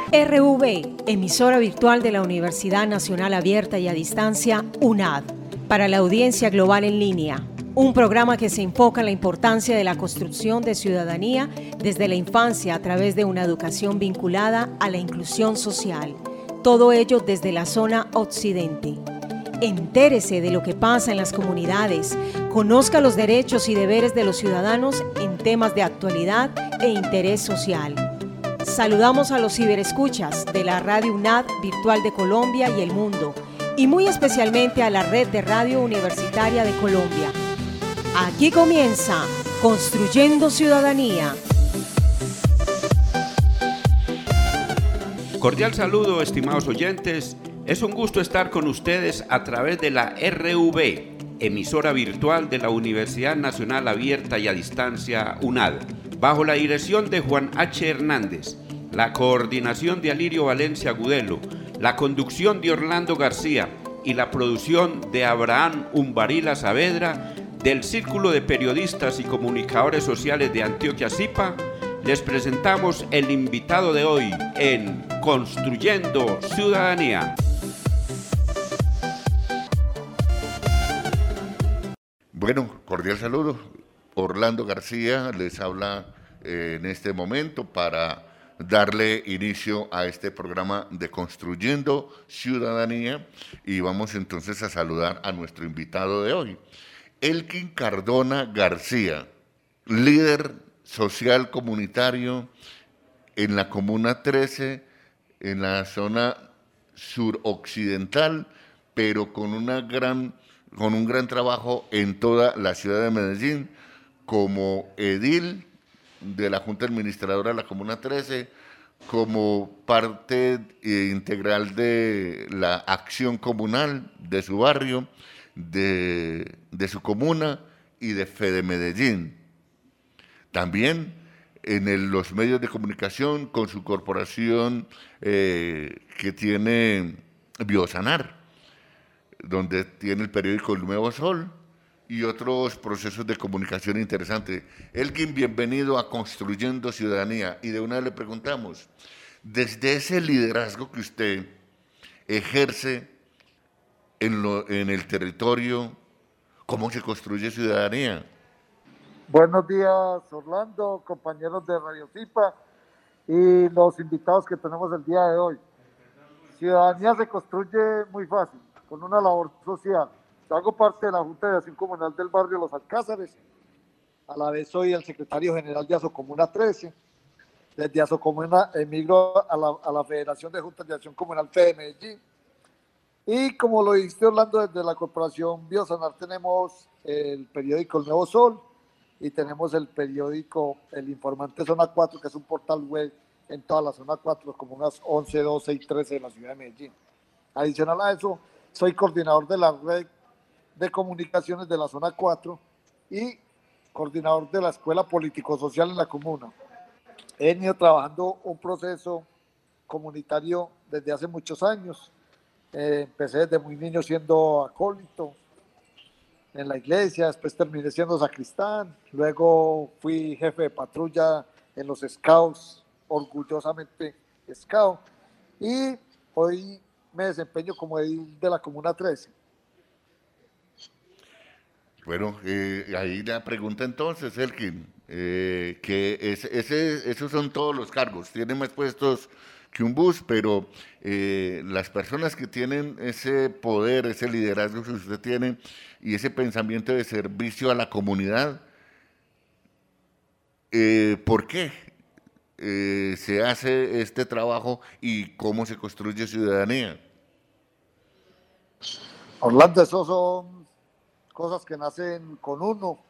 RV, emisora virtual de la Universidad Nacional Abierta y a Distancia, UNAD, para la audiencia global en línea. Un programa que se enfoca en la importancia de la construcción de ciudadanía desde la infancia a través de una educación vinculada a la inclusión social. Todo ello desde la zona occidente. Entérese de lo que pasa en las comunidades, conozca los derechos y deberes de los ciudadanos en temas de actualidad e interés social. Saludamos a los ciberescuchas de la Radio UNAD Virtual de Colombia y el mundo, y muy especialmente a la Red de Radio Universitaria de Colombia. Aquí comienza Construyendo Ciudadanía. Cordial saludo, estimados oyentes. Es un gusto estar con ustedes a través de la RV, emisora virtual de la Universidad Nacional Abierta y a Distancia, UNAD, bajo la dirección de Juan H. Hernández, la coordinación de Alirio Valencia Gudelo, la conducción de Orlando García y la producción de Abraham Umbarila Saavedra, del Círculo de Periodistas y Comunicadores Sociales de Antioquia CIPA. Les presentamos el invitado de hoy en Construyendo Ciudadanía. Bueno, cordial saludo. Orlando García les habla en este momento para darle inicio a este programa de Construyendo Ciudadanía, y vamos entonces a saludar a nuestro invitado de hoy, Elkin Cardona García, líder social comunitario en la Comuna 13, en la zona suroccidental, pero con un gran trabajo en toda la ciudad de Medellín, como edil de la Junta Administradora de la Comuna 13, como parte integral de la acción comunal de su barrio, de su comuna y de Fede Medellín. También en los medios de comunicación con su corporación que tiene Biosanar, donde tiene el periódico El Nuevo Sol y otros procesos de comunicación interesantes. Elkin, bienvenido a Construyendo Ciudadanía. Y de una vez le preguntamos, desde ese liderazgo que usted ejerce en el territorio, ¿cómo se construye ciudadanía? Buenos días, Orlando, compañeros de Radio CIPA y los invitados que tenemos el día de hoy. Ciudadanía se construye muy fácil, con una labor social. Yo hago parte de la Junta de Acción Comunal del barrio Los Alcázares. A la vez soy el secretario general de Asocomuna 13. Desde Asocomuna emigro a la Federación de Juntas de Acción Comunal Fede Medellín. Y como lo dijiste, Orlando, desde la corporación Biosanar tenemos el periódico El Nuevo Sol y tenemos el periódico El Informante Zona 4, que es un portal web en toda la Zona 4, como unas 11, 12 y 13 de la ciudad de Medellín. Adicional a eso, soy coordinador de la red de comunicaciones de la Zona 4 y coordinador de la Escuela Político-Social en la comuna. He venido trabajando un proceso comunitario desde hace muchos años. Empecé desde muy niño siendo acólito en la iglesia, después terminé siendo sacristán, luego fui jefe de patrulla en los Scouts, orgullosamente Scout, y hoy me desempeño como edil de la Comuna 13. Bueno, ahí la pregunta entonces, Elkin, esos son todos los cargos, tiene más puestos que un bus, pero las personas que tienen ese poder, ese liderazgo que usted tiene y ese pensamiento de servicio a la comunidad, ¿por qué se hace este trabajo y cómo se construye ciudadanía? Orlando, esos son cosas que nacen con uno,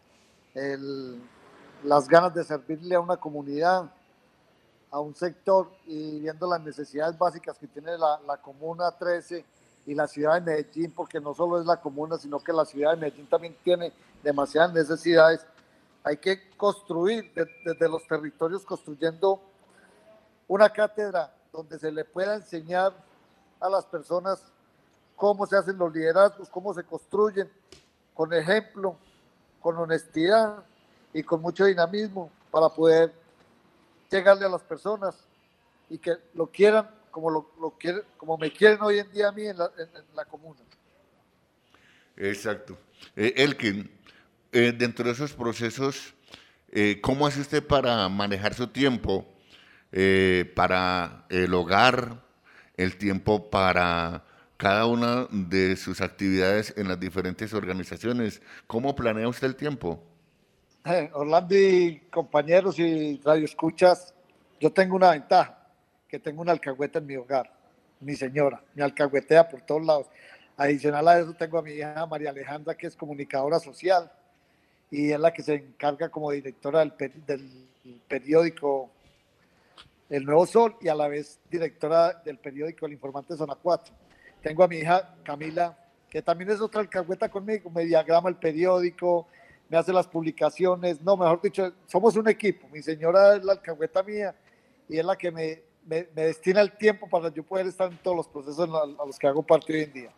las ganas de servirle a una comunidad, a un sector, y viendo las necesidades básicas que tiene la Comuna 13 y la ciudad de Medellín, porque no solo es la comuna, sino que la ciudad de Medellín también tiene demasiadas necesidades. Hay que construir desde los territorios, construyendo una cátedra donde se le pueda enseñar a las personas cómo se hacen los liderazgos, cómo se construyen, con ejemplo, con honestidad y con mucho dinamismo para poder llegarle a las personas y que lo quieran como me quieren hoy en día a mí en la comuna. Exacto. Elkin, dentro de esos procesos, ¿cómo hace usted para manejar su tiempo para el hogar, el tiempo para cada una de sus actividades en las diferentes organizaciones? ¿Cómo planea usted el tiempo? Orlando y compañeros y radioescuchas, yo tengo una ventaja, que tengo una alcahueta en mi hogar, mi señora, me alcahuetea por todos lados. Adicional a eso tengo a mi hija María Alejandra, que es comunicadora social y es la que se encarga como directora del periódico El Nuevo Sol y a la vez directora del periódico El Informante Zona 4. Tengo a mi hija Camila, que también es otra alcahueta conmigo, me diagrama el periódico, me hace las publicaciones, no, mejor dicho, somos un equipo. Mi señora es la alcahueta mía y es la que me destina el tiempo para yo poder estar en todos los procesos a los que hago parte hoy en día.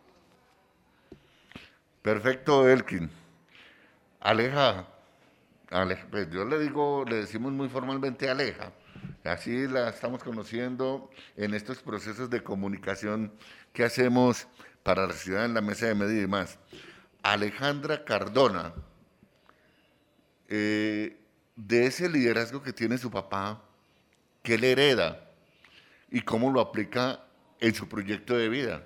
Perfecto, Elkin. Aleja, pues yo le decimos muy formalmente Aleja, así la estamos conociendo en estos procesos de comunicación que hacemos para la ciudad en la mesa de media y más. Alejandra Cardona, de ese liderazgo que tiene su papá, ¿qué le hereda y cómo lo aplica en su proyecto de vida?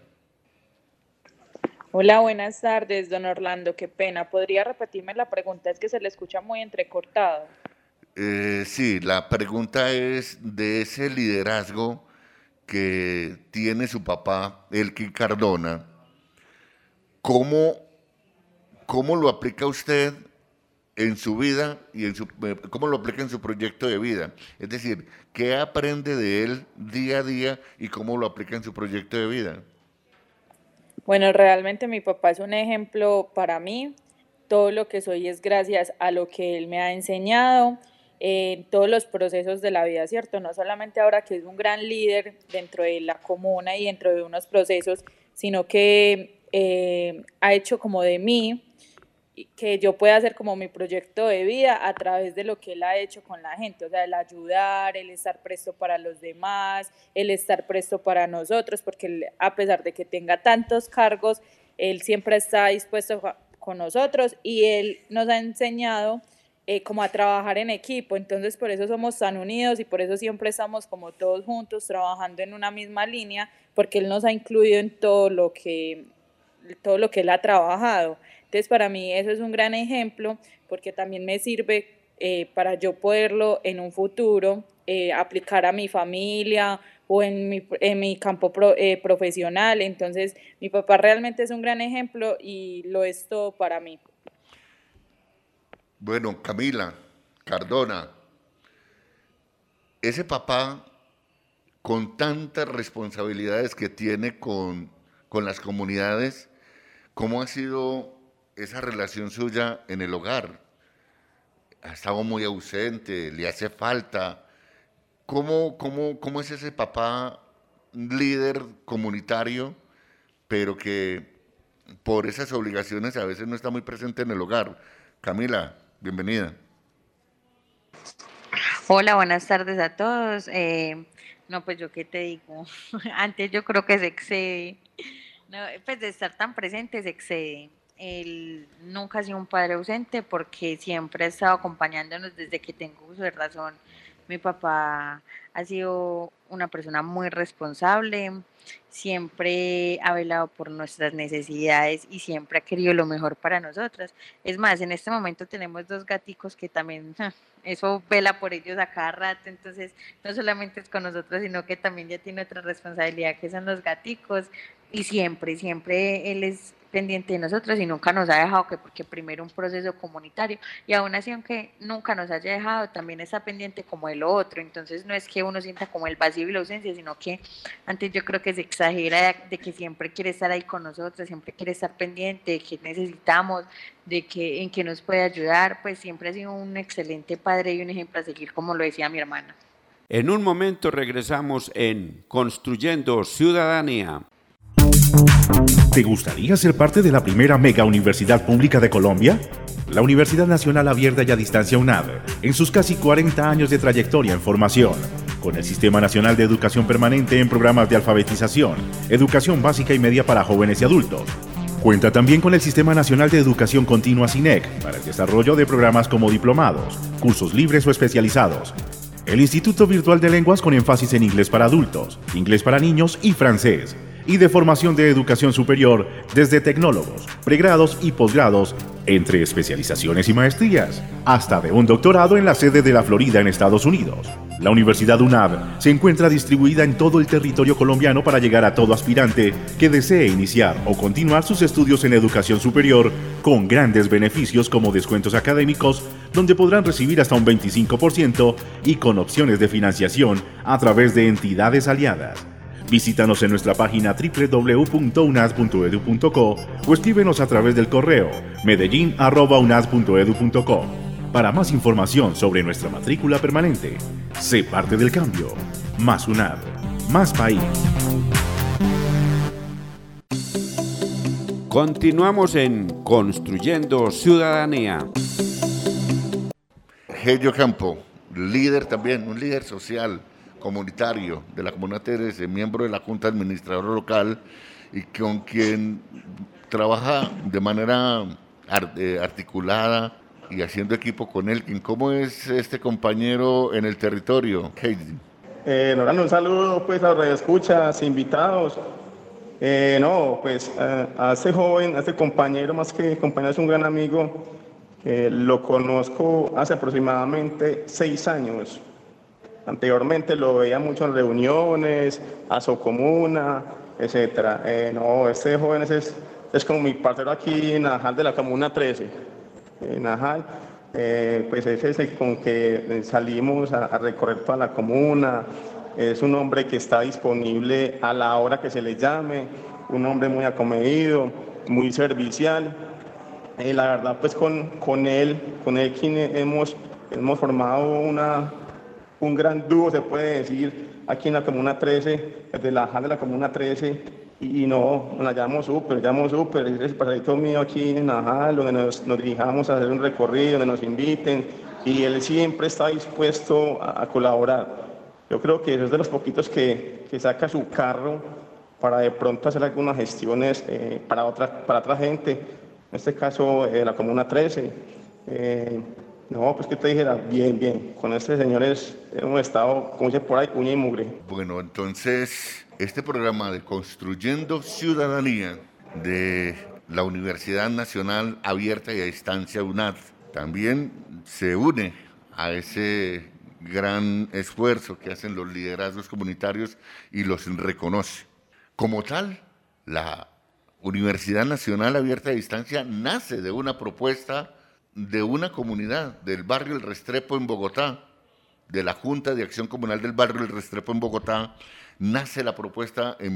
Hola, buenas tardes, don Orlando, qué pena. ¿Podría repetirme la pregunta? Es que se le escucha muy entrecortado. Sí, la pregunta es de ese liderazgo que tiene su papá, Elkin Cardona, ¿cómo lo aplica usted en su vida y cómo lo aplica en su proyecto de vida? Es decir, ¿qué aprende de él día a día y cómo lo aplica en su proyecto de vida? Bueno, realmente mi papá es un ejemplo para mí. Todo lo que soy es gracias a lo que él me ha enseñado en todos los procesos de la vida, ¿cierto? No solamente ahora que es un gran líder dentro de la comuna y dentro de unos procesos, sino que ha hecho como de mí que yo pueda hacer como mi proyecto de vida a través de lo que él ha hecho con la gente, o sea, el ayudar, el estar presto para los demás, el estar presto para nosotros, porque él, a pesar de que tenga tantos cargos, él siempre está dispuesto con nosotros y él nos ha enseñado como a trabajar en equipo. Entonces por eso somos tan unidos y por eso siempre estamos como todos juntos trabajando en una misma línea, porque él nos ha incluido en todo lo que él ha trabajado. Entonces para mí eso es un gran ejemplo, porque también me sirve para yo poderlo en un futuro aplicar a mi familia o en mi campo profesional. Entonces mi papá realmente es un gran ejemplo y lo es todo para mí. Bueno, Camila Cardona, ese papá con tantas responsabilidades que tiene con las comunidades, ¿cómo ha sido esa relación suya en el hogar? Ha estado muy ausente, le hace falta. ¿Cómo es ese papá líder comunitario, pero que por esas obligaciones a veces no está muy presente en el hogar? Camila, bienvenida. Hola, buenas tardes a todos. No, pues yo qué te digo, antes yo creo que se excede, no, pues de estar tan presente se excede. Él nunca ha sido un padre ausente porque siempre ha estado acompañándonos desde que tengo uso de razón. Mi papá ha sido una persona muy responsable, siempre ha velado por nuestras necesidades y siempre ha querido lo mejor para nosotras. Es más, en este momento tenemos 2 gaticos que también, eso vela por ellos a cada rato, entonces no solamente es con nosotros, sino que también ya tiene otra responsabilidad que son los gaticos y siempre él es pendiente de nosotros y nunca nos ha dejado, porque primero un proceso comunitario y aún así aunque nunca nos haya dejado también está pendiente como de lo otro, entonces no es que uno sienta como el vacío y la ausencia, sino que antes yo creo que se exagera de que siempre quiere estar ahí con nosotros, siempre quiere estar pendiente de que necesitamos, de que en que nos puede ayudar, pues siempre ha sido un excelente padre y un ejemplo a seguir, como lo decía mi hermana. En un momento regresamos en Construyendo Ciudadanía. ¿Te gustaría ser parte de la primera mega universidad pública de Colombia? La Universidad Nacional Abierta y a Distancia UNAD, en sus casi 40 años de trayectoria en formación, con el Sistema Nacional de Educación Permanente en programas de alfabetización, educación básica y media para jóvenes y adultos. Cuenta también con el Sistema Nacional de Educación Continua SINEC para el desarrollo de programas como diplomados, cursos libres o especializados. El Instituto Virtual de Lenguas con énfasis en inglés para adultos, inglés para niños y francés. Y de formación de educación superior desde tecnólogos, pregrados y posgrados, entre especializaciones y maestrías, hasta de un doctorado en la sede de la Florida en Estados Unidos. La Universidad UNAV se encuentra distribuida en todo el territorio colombiano para llegar a todo aspirante que desee iniciar o continuar sus estudios en educación superior con grandes beneficios como descuentos académicos, donde podrán recibir hasta un 25% y con opciones de financiación a través de entidades aliadas. Visítanos en nuestra página www.unad.edu.co o escríbenos a través del correo medellin@unad.edu.co. Para más información sobre nuestra matrícula permanente, sé parte del cambio. Más UNAD, más país. Continuamos en Construyendo Ciudadanía. Helio Campo, líder también, un líder social, comunitario de la Comuna 13, miembro de la Junta Administradora Local y con quien trabaja de manera articulada y haciendo equipo con él. ¿Cómo es este compañero en el territorio, Heidi? Norano, un saludo pues a los radioescuchas, invitados. A este joven, a este compañero, más que compañero, es un gran amigo. Lo conozco hace aproximadamente 6 años. Anteriormente lo veía mucho en reuniones, Asocomuna, etcétera. Este joven es como mi parcero aquí en Najal de la Comuna 13. Najal, pues ese es el con que salimos a recorrer toda la comuna. Es un hombre que está disponible a la hora que se le llame, un hombre muy acomedido, muy servicial. La verdad, pues con él quien hemos formado un gran dúo, se puede decir, aquí en la Comuna 13, desde la Najal de la Comuna 13, y nos la llevamos súper, es el pasadito mío aquí en Najal, donde nos dirijamos a hacer un recorrido, donde nos inviten, y él siempre está dispuesto a colaborar. Yo creo que es de los poquitos que saca su carro para de pronto hacer algunas gestiones para otra gente, en este caso la Comuna 13. Pues que te dijera, bien, con este señores hemos estado, como dice por ahí, uña y mugre. Bueno, entonces, este programa de Construyendo Ciudadanía de la Universidad Nacional Abierta y a Distancia UNAD también se une a ese gran esfuerzo que hacen los liderazgos comunitarios y los reconoce. Como tal, la Universidad Nacional Abierta y a Distancia nace de una propuesta de una comunidad del barrio El Restrepo en Bogotá, de la Junta de Acción Comunal del barrio El Restrepo en Bogotá. Nace la propuesta en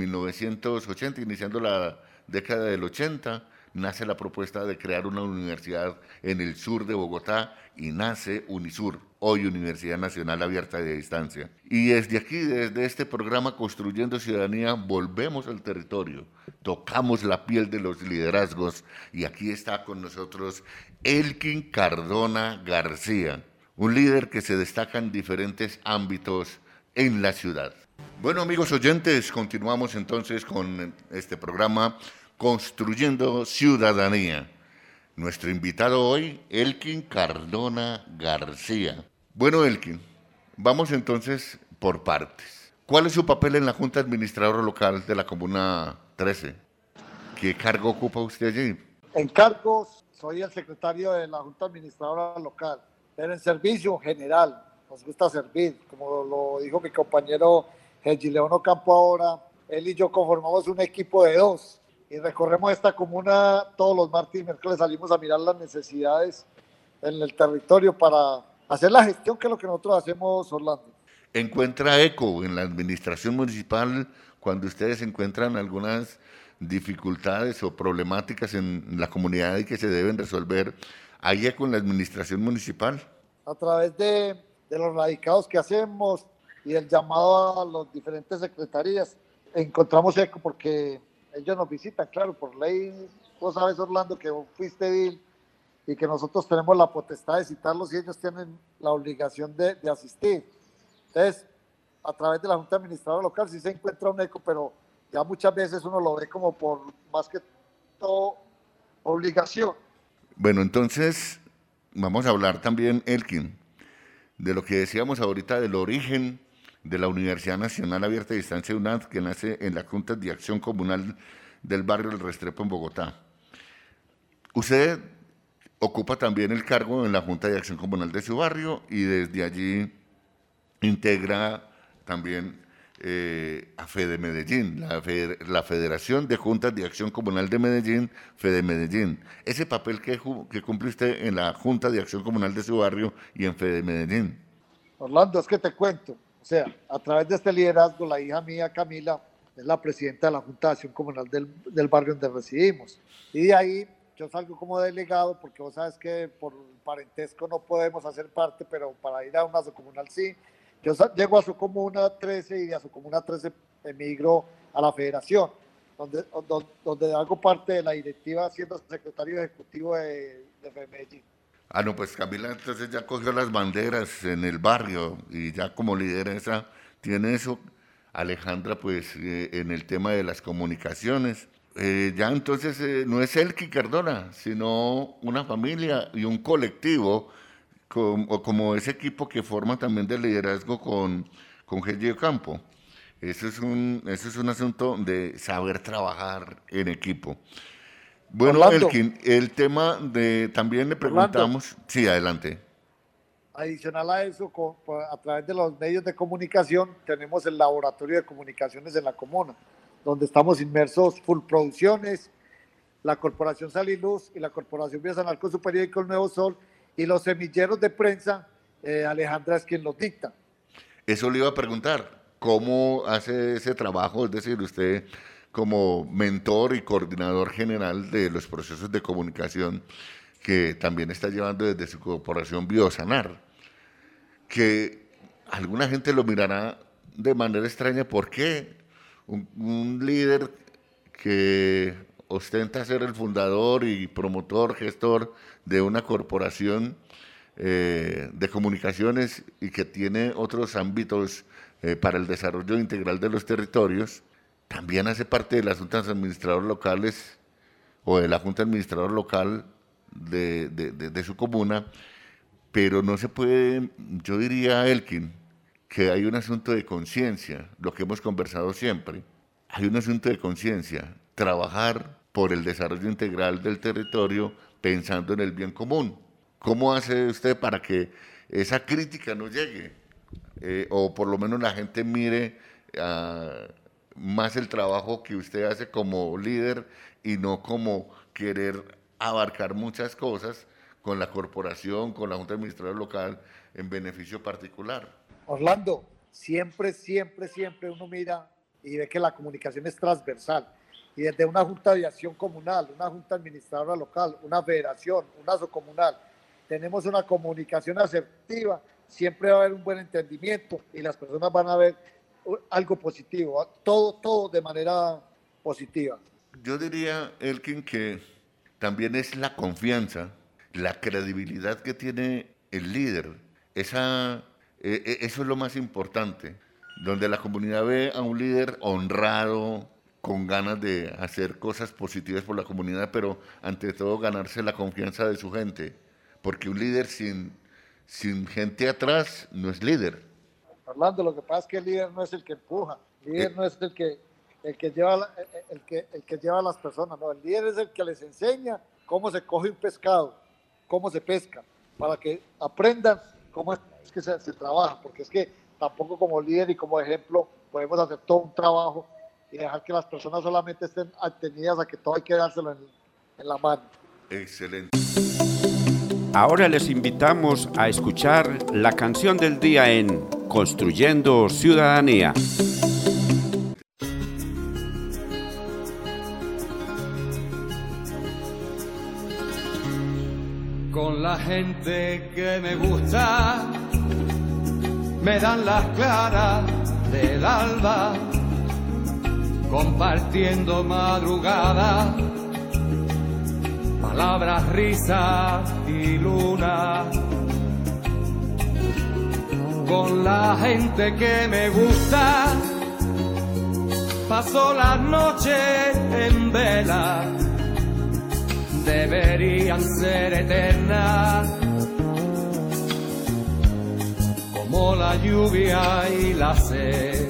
1980, iniciando la década del 80, nace la propuesta de crear una universidad en el sur de Bogotá y nace Unisur, hoy Universidad Nacional Abierta y a Distancia. Y desde aquí, desde este programa Construyendo Ciudadanía, volvemos al territorio, tocamos la piel de los liderazgos y aquí está con nosotros Elkin Cardona García, un líder que se destaca en diferentes ámbitos en la ciudad. Bueno, amigos oyentes, continuamos entonces con este programa Construyendo Ciudadanía. Nuestro invitado hoy, Elkin Cardona García. Bueno, Elkin, vamos entonces por partes. ¿Cuál es su papel en la Junta Administradora Local de la Comuna 13? ¿Qué cargo ocupa usted allí? En cargos, soy el secretario de la Junta Administradora Local, pero en servicio general, nos gusta servir, como lo dijo mi compañero Gileón Ocampo ahora, él y yo conformamos un equipo de 2 y recorremos esta comuna todos los martes y miércoles, salimos a mirar las necesidades en el territorio para hacer la gestión que es lo que nosotros hacemos, Orlando. ¿Encuentra eco en la administración municipal cuando ustedes encuentran algunas dificultades o problemáticas en la comunidad y que se deben resolver? ¿Hay eco en la administración municipal? A través de los radicados que hacemos y el llamado a las diferentes secretarías, encontramos eco porque ellos nos visitan, claro, por ley. Vos sabes, Orlando, que vos fuiste edil y que nosotros tenemos la potestad de citarlos y ellos tienen la obligación de asistir. Entonces, a través de la Junta Administradora Local sí se encuentra un eco, pero ya muchas veces uno lo ve como por más que todo obligación. Bueno, entonces vamos a hablar también, Elkin, de lo que decíamos ahorita del origen de la Universidad Nacional Abierta a Distancia UNAD, que nace en la Junta de Acción Comunal del barrio El Restrepo en Bogotá. Usted ocupa también el cargo en la Junta de Acción Comunal de su barrio y desde allí integra también a Fede Medellín, la Federación de Juntas de Acción Comunal de Medellín, Fede Medellín. Ese papel que cumple usted en la Junta de Acción Comunal de su barrio y en Fede Medellín. Orlando, es que te cuento, o sea, a través de este liderazgo, la hija mía, Camila, es la presidenta de la Junta de Acción Comunal del barrio donde residimos. Y de ahí yo salgo como delegado, porque vos sabes que por parentesco no podemos hacer parte, pero para ir a una comunal sí. Yo llego a su comuna 13 y de a su comuna 13 emigro a la federación, donde hago parte de la directiva siendo secretario ejecutivo de Medellín. Ah, no, pues Camila entonces ya cogió las banderas en el barrio y ya como lideresa tiene eso. Alejandra, pues en el tema de las comunicaciones. Ya entonces no es Elkin Cardona, sino una familia y un colectivo como ese equipo que forma también de liderazgo con Gelli Ocampo. Eso es un asunto de saber trabajar en equipo. Bueno, Orlando, Elkin, el tema de también le preguntamos. Orlando, sí, adelante. Adicional a eso, a través de los medios de comunicación, tenemos el laboratorio de comunicaciones en la comuna, donde estamos inmersos Full Producciones, la Corporación Sal y Luz y la Corporación Biosanal con su periódico El Nuevo Sol, y los semilleros de prensa, Alejandra es quien los dicta. Eso le iba a preguntar, ¿cómo hace ese trabajo? Es decir, usted como mentor y coordinador general de los procesos de comunicación que también está llevando desde su corporación Biosanar, que alguna gente lo mirará de manera extraña, ¿por qué un líder que ostenta ser el fundador y promotor, gestor de una corporación de comunicaciones y que tiene otros ámbitos para el desarrollo integral de los territorios, también hace parte de las juntas administradoras locales o de la junta administradora local de su comuna, pero no se puede, yo diría, Elkin, que hay un asunto de conciencia, lo que hemos conversado siempre, hay un asunto de conciencia, trabajar por el desarrollo integral del territorio pensando en el bien común. ¿Cómo hace usted para que esa crítica no llegue? O por lo menos la gente mire más el trabajo que usted hace como líder y no como querer abarcar muchas cosas con la corporación, con la Junta Administradora Local en beneficio particular. Orlando, siempre uno mira y ve que la comunicación es transversal. Y desde una Junta de Acción Comunal, una Junta Administradora Local, una federación, una subcomunal, tenemos una comunicación asertiva, siempre va a haber un buen entendimiento y las personas van a ver algo positivo, todo de manera positiva. Yo diría, Elkin, que también es la confianza, la credibilidad que tiene el líder. Eso es lo más importante, donde la comunidad ve a un líder honrado, con ganas de hacer cosas positivas por la comunidad, pero ante todo ganarse la confianza de su gente, porque un líder sin gente atrás no es líder. Orlando, lo que pasa es que el líder no es el que empuja, el líder no es el que lleva a las personas, no, el líder es el que les enseña cómo se coge un pescado, cómo se pesca, para que aprendan cómo es que se trabaja, porque es que tampoco como líder y como ejemplo podemos hacer todo un trabajo y dejar que las personas solamente estén atenidas a que todo hay que dárselo en la mano. Excelente. Ahora les invitamos a escuchar la canción del día en Construyendo Ciudadanía. Con la gente que me gusta, me dan las claras del alba, compartiendo madrugada, palabras, risas y luna. con la gente que me gusta. Paso las noches en vela, deberían ser eternas, como la lluvia y la sed.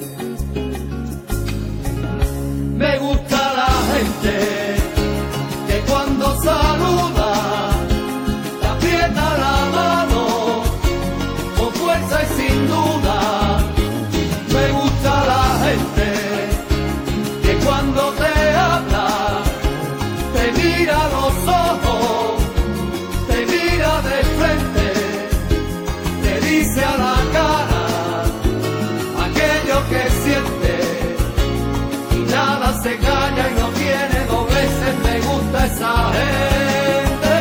Me gusta la gente que cuando saluda te aprieta la mano con fuerza y sin duda. Me gusta la gente que cuando te habla te mira a los ojos, te mira de frente, te dice a la cara aquello que siente y nada se calla y no tiene dobleces. Me gusta esa gente.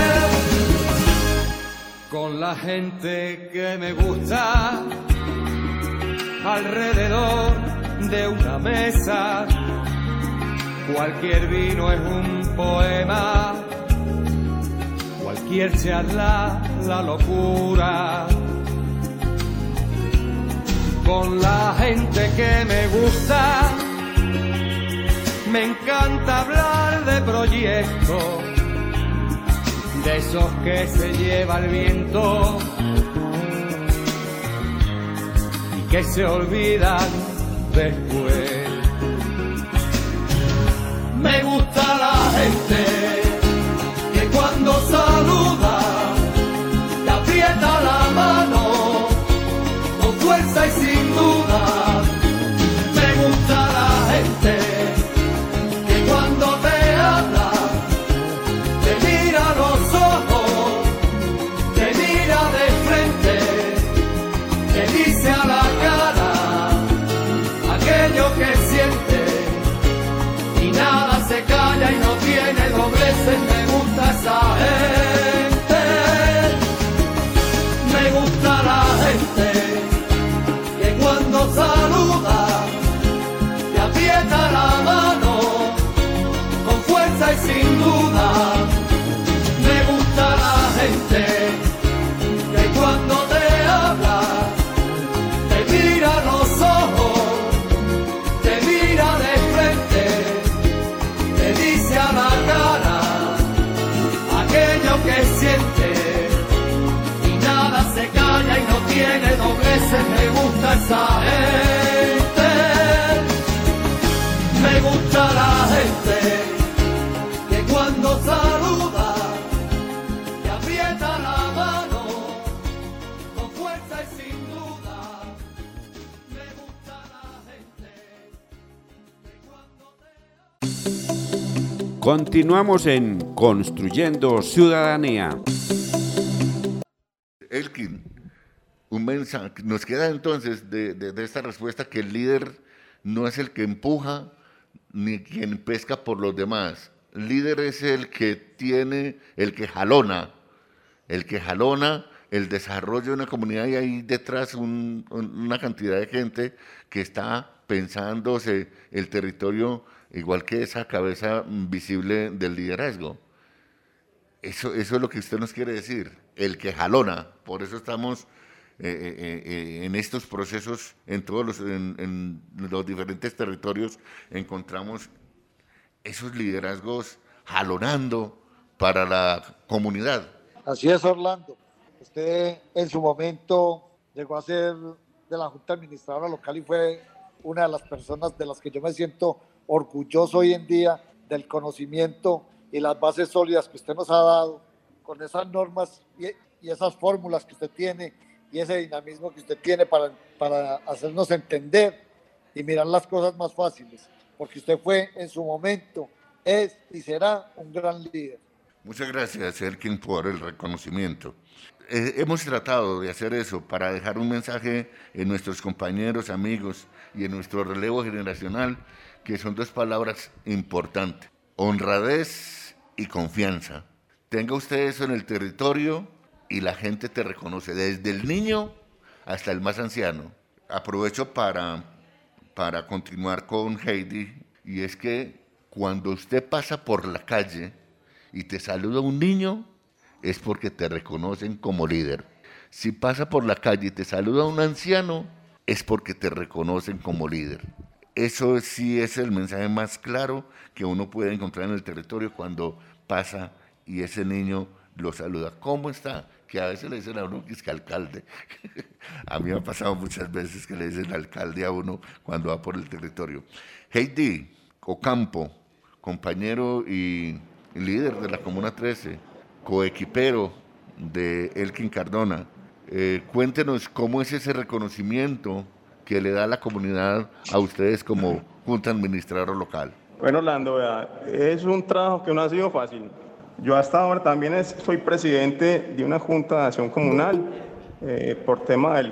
Con la gente que me gusta alrededor de una mesa, cualquier vino es un poema, cualquier charla la locura. Con la gente que me gusta me encanta hablar de proyectos, de esos que se lleva el viento y que se olvidan después. Me gusta la gente que cuando saluda te aprieta la mano con fuerza y sin duda. Me gusta la gente que cuando te habla te mira a los ojos, te mira de frente, te dice a la cara aquello que siente y nada se calla y no tiene dobleces. Me gusta esa gente. Me gusta la gente que cuando saluda te aprieta la mano con fuerza y sin duda. Me gusta la gente que cuando te habla te mira a los ojos, te mira de frente, te dice a la cara aquello que siente y nada se calla y no tiene dobleces. Me gusta esa gente. Me gusta la gente que cuando saluda te aprieta la mano con fuerza y sin duda. Me gusta la gente que cuando te... Continuamos en Construyendo Ciudadanía. Elkin, un mensaje. Nos queda entonces de esta respuesta que el líder no es el que empuja ni quien pesca por los demás. El líder es el que tiene, el que jalona el desarrollo de una comunidad, y ahí detrás una cantidad de gente que está pensándose el territorio igual que esa cabeza visible del liderazgo. Eso es lo que usted nos quiere decir, el que jalona. Por eso estamos en estos procesos, en los diferentes territorios, encontramos esos liderazgos jalonando para la comunidad. Así es, Orlando. Usted en su momento llegó a ser de la Junta Administradora Local y fue una de las personas de las que yo me siento orgulloso hoy en día, del conocimiento y las bases sólidas que usted nos ha dado, con esas normas y esas fórmulas que usted tiene y ese dinamismo que usted tiene para hacernos entender y mirar las cosas más fáciles, porque usted fue en su momento, es y será un gran líder. Muchas gracias, Elkin, por el reconocimiento. Hemos tratado de hacer eso para dejar un mensaje en nuestros compañeros, amigos y en nuestro relevo generacional, que son dos palabras importantes: honradez y confianza. Tenga usted eso en el territorio y la gente te reconoce, desde el niño hasta el más anciano. Aprovecho para continuar con Heidi, y es que cuando usted pasa por la calle y te saluda un niño, es porque te reconocen como líder. Si pasa por la calle y te saluda un anciano, es porque te reconocen como líder. Eso sí es el mensaje más claro que uno puede encontrar en el territorio cuando pasa y ese niño lo saluda. ¿Cómo está? Que a veces le dicen a uno que es que alcalde. A mí me ha pasado muchas veces que le dicen alcalde a uno cuando va por el territorio. Heidi Ocampo, compañero y líder de la Comuna 13, coequipero de Elkin Cardona. Cuéntenos cómo es ese reconocimiento que le da la comunidad a ustedes como Junta Administradora Local. Bueno, Orlando, es un trabajo que no ha sido fácil. Yo hasta ahora también soy presidente de una Junta de Acción Comunal. Por tema del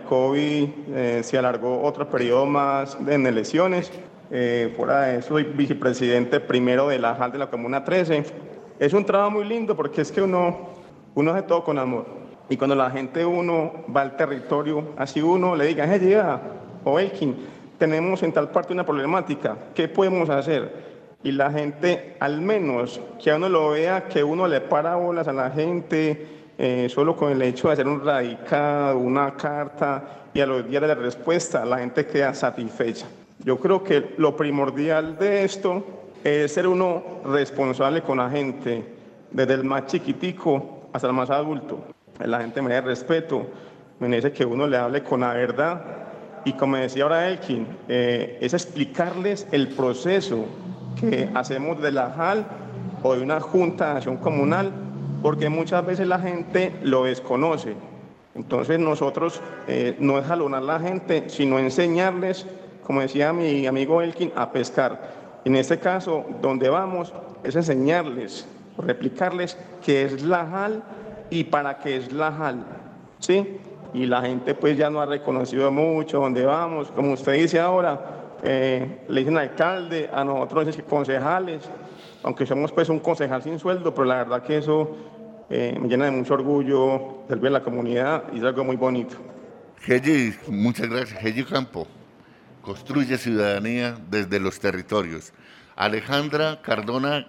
COVID se alargó otro periodo más en elecciones. Fuera de eso, soy vicepresidente primero de la JAL de la Comuna 13. Es un trabajo muy lindo porque es que uno hace todo con amor. Y cuando la gente uno va al territorio, así uno le diga, hey, llega, o Elkin, tenemos en tal parte una problemática, ¿qué podemos hacer? Y la gente, al menos que a uno lo vea, que uno le para bolas a la gente, solo con el hecho de hacer un radicado, una carta, y a los días de la respuesta, la gente queda satisfecha. Yo creo que lo primordial de esto es ser uno responsable con la gente, desde el más chiquitico hasta el más adulto. La gente merece respeto, merece que uno le hable con la verdad. Y como decía ahora Elkin, es explicarles el proceso que hacemos de la JAL o de una Junta de Acción Comunal, porque muchas veces la gente lo desconoce. Entonces nosotros no es jalonar a la gente, sino enseñarles, como decía mi amigo Elkin, a pescar. En este caso, donde vamos, es enseñarles, replicarles qué es la JAL y para qué es la JAL, ¿sí? Y la gente pues ya no ha reconocido mucho dónde vamos, como usted dice ahora, le dicen alcalde, a nosotros dicen concejales, aunque somos pues un concejal sin sueldo, pero la verdad que eso me llena de mucho orgullo servir a la comunidad y es algo muy bonito. Heidi, muchas gracias. Heidi Campo, construye ciudadanía desde los territorios. Alejandra Cardona,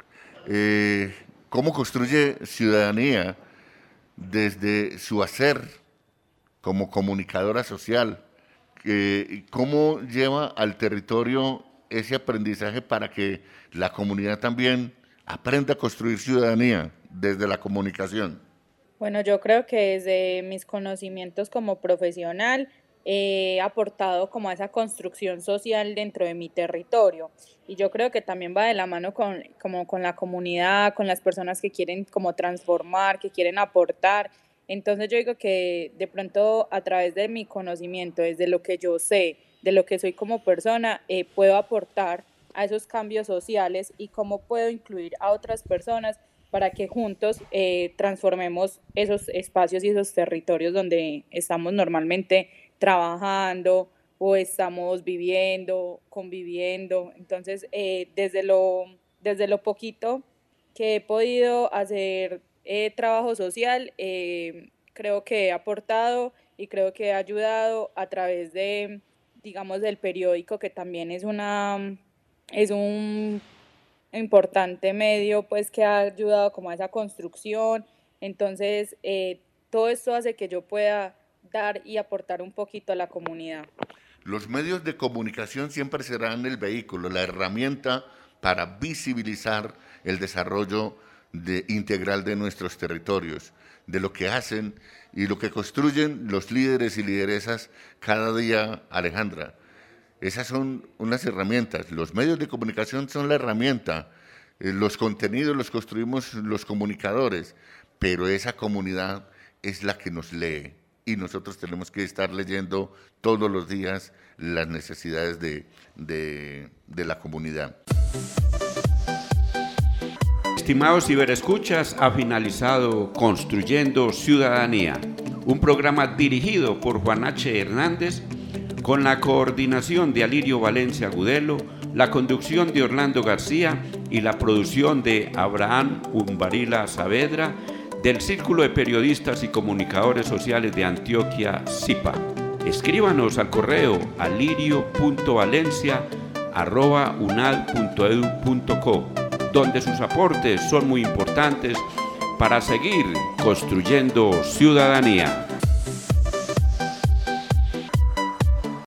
¿cómo construye ciudadanía desde su hacer como comunicadora social? ¿Cómo lleva al territorio ese aprendizaje para que la comunidad también aprenda a construir ciudadanía desde la comunicación? Bueno, yo creo que desde mis conocimientos como profesional he aportado como a esa construcción social dentro de mi territorio, y yo creo que también va de la mano con la comunidad, con las personas que quieren como transformar, que quieren aportar. Entonces yo digo que de pronto a través de mi conocimiento, desde lo que yo sé, de lo que soy como persona, puedo aportar a esos cambios sociales y cómo puedo incluir a otras personas para que juntos transformemos esos espacios y esos territorios donde estamos normalmente trabajando o estamos viviendo, conviviendo. Entonces, desde lo poquito que he podido hacer trabajo social, creo que he aportado y creo que he ayudado a través de, digamos, del periódico, que también es un importante medio, pues, que ha ayudado como a esa construcción. Entonces, todo esto hace que yo pueda dar y aportar un poquito a la comunidad. Los medios de comunicación siempre serán el vehículo, la herramienta para visibilizar el desarrollo integral de nuestros territorios, de lo que hacen y lo que construyen los líderes y lideresas cada día, Alejandra. Esas son unas herramientas. Los medios de comunicación son la herramienta. Los contenidos los construimos los comunicadores, pero esa comunidad es la que nos lee y nosotros tenemos que estar leyendo todos los días las necesidades de la comunidad. Estimados ciberescuchas, ha finalizado Construyendo Ciudadanía, un programa dirigido por Juan H. Hernández, con la coordinación de Alirio Valencia Agudelo, la conducción de Orlando García y la producción de Abraham Umbarila Saavedra, del Círculo de Periodistas y Comunicadores Sociales de Antioquia, CIPA. Escríbanos al correo alirio.valencia@unad.edu.co, donde sus aportes son muy importantes para seguir construyendo ciudadanía.